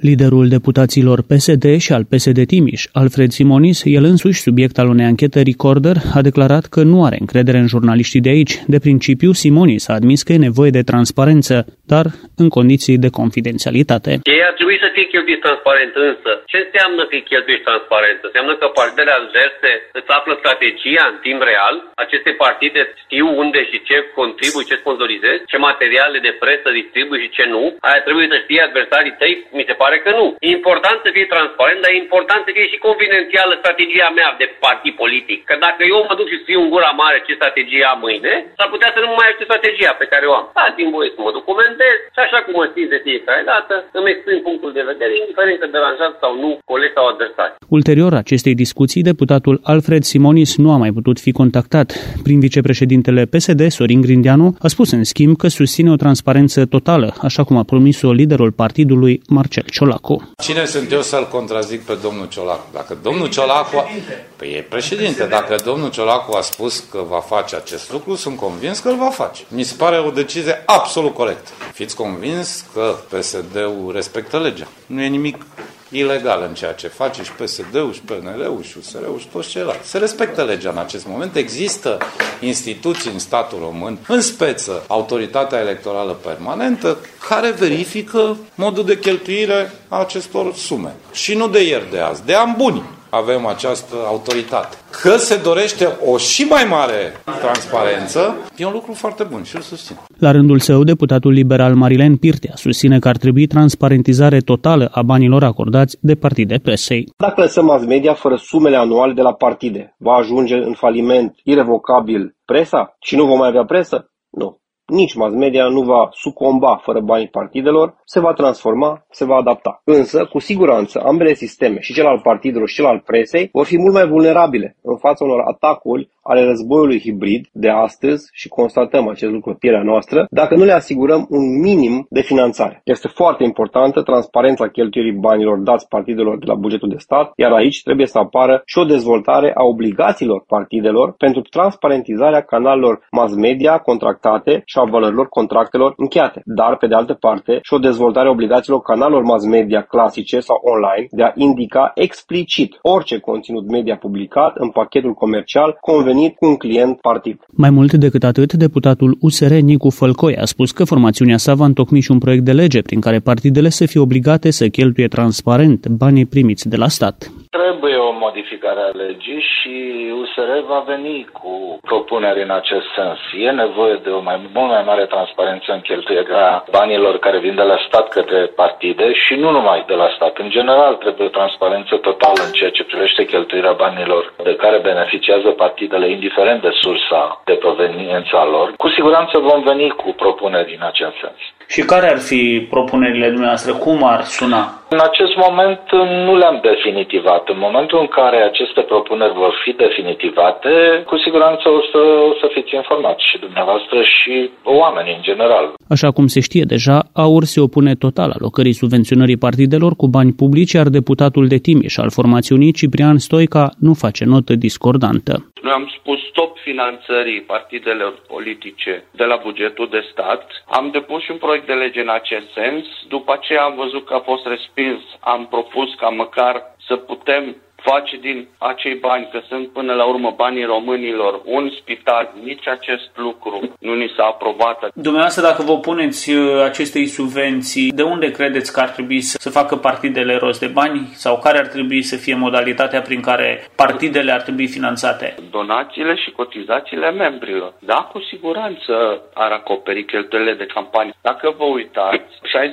Liderul deputaților PSD și al PSD Timiș, Alfred Simonis, el însuși subiect al unei anchete Recorder, a declarat că nu are încredere în jurnaliștii de aici. De principiu, Simonis a admis că e nevoie de transparență, dar în condiții de confidențialitate. Ei ar trebui să fie cheltuiți transparent, însă ce înseamnă că e cheltuiți transparent? Înseamnă că partidele adverse îți află strategia în timp real, aceste partide știu unde și ce contribui, ce sponsorizezi, ce materiale de presă distribui și ce nu. Aia trebuie să știe adversarii tăi? Mi se pare că nu. E important să fie transparent, dar e important să fie și confidențială strategia mea de partid politic. Că dacă eu mă duc și scriu în gura mare ce strategie am mâine, s-ar putea să nu mai știu strategia pe care o am. Dați-mi voie să mă documentez și așa cum mă știți de fiecare dată, îmi exprim punctul de vedere, indiferent că deranjat sau nu colegi sau adversari. Ulterior acestei discuții, deputatul Alfred Simonis nu a mai putut fi contactat. Prin vicepreședintele PSD, Sorin Grindeanu, a spus în schimb că susține o transparență totală, așa cum a promis-o liderul partidului, Marcel Ciolacu. Cine sunt eu să-l contrazic pe domnul Ciolacu? Dacă domnul Ciolacu, păi e președinte, dacă domnul Ciolacu a spus că va face acest lucru, sunt convins că îl va face. Mi se pare o decizie absolut corectă. Fiți convins că PSD-ul respectă legea. Nu e nimic ilegal în ceea ce face și PSD-ul, și PNL-ul, și USR-ul, și toți ceilalți. Se respectă legea în acest moment. Există instituții în statul român, în speță Autoritatea Electorală Permanentă, care verifică modul de cheltuire a acestor sume. Și nu de ieri de azi, de ani buni avem această autoritate. Că se dorește o și mai mare transparență, e un lucru foarte bun și îl susțin. La rândul său, deputatul liberal Marilen Pirtea susține că ar trebui transparentizare totală a banilor acordați de partide presei. Dacă lăsăm mass media fără sumele anuale de la partide, va ajunge în faliment irevocabil presa și nu vom mai avea presă? Nu. Nici mass media nu va sucomba fără banii partidelor, se va transforma, se va adapta. Însă, cu siguranță, ambele sisteme, și cel al partidelor și cel al presei, vor fi mult mai vulnerabile în fața unor atacuri ale războiului hibrid de astăzi și constatăm acest lucru pe pielea noastră, dacă nu le asigurăm un minim de finanțare. Este foarte importantă transparența cheltuirii banilor dați partidelor de la bugetul de stat, iar aici trebuie să apară și o dezvoltare a obligațiilor partidelor pentru transparentizarea canalelor mass media contractate și a valorilor contractelor încheiate. Dar, pe de altă parte, și o dezvoltare a obligațiilor canalelor mass media clasice sau online de a indica explicit orice conținut media publicat în pachetul comercial convenit cu un client partid. Mai mult decât atât, deputatul USR Nicu Fălcoi a spus că formațiunea sa va întocmi și un proiect de lege prin care partidele să fie obligate să cheltuie transparent banii primiți de la stat. Trebuie o modificare a legii și USR va veni cu propuneri în acest sens. E nevoie de o mult mai mare transparență în cheltuirea banilor care vin de la stat către partide și nu numai de la stat. În general trebuie o transparență totală în ceea ce privește cheltuirea banilor de care beneficiază partidele, indiferent de sursa de proveniență a lor. Cu siguranță vom veni cu propuneri în acest sens. Și care ar fi propunerile dumneavoastră? Cum ar suna? În acest moment nu le-am definitivat. În momentul în care aceste propuneri vor fi definitivate, cu siguranță o să fiți informați și dumneavoastră și oamenii în general. Așa cum se știe deja, AUR se opune total alocării subvenționării partidelor cu bani publici, iar deputatul de Timiș al formațiunii, Ciprian Stoica, nu face notă discordantă. Noi am spus stop finanțării partidelor politice de la bugetul de stat. Am depus și un proiect de lege în acest sens. După aceea am văzut că a fost respins. Am propus ca măcar să putem face din acei bani, că sunt până la urmă banii românilor, un spital. Nici acest lucru nu ni s-a aprobat. Dumneavoastră, dacă vă opuneți acestei subvenții, de unde credeți că ar trebui să facă partidele rost de bani? Sau care ar trebui să fie modalitatea prin care partidele ar trebui finanțate? Donațiile și cotizațiile membrilor. Da, cu siguranță ar acoperi cheltuielile de campanie. Dacă vă uitați,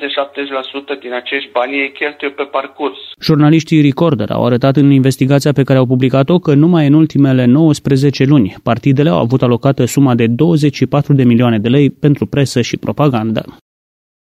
60-70% din acești bani ei cheltuie pe parcurs. Jurnaliștii Recorder au arătat în investigația pe care au publicat-o că numai în ultimele 19 luni partidele au avut alocată suma de 24 de milioane de lei pentru presă și propagandă.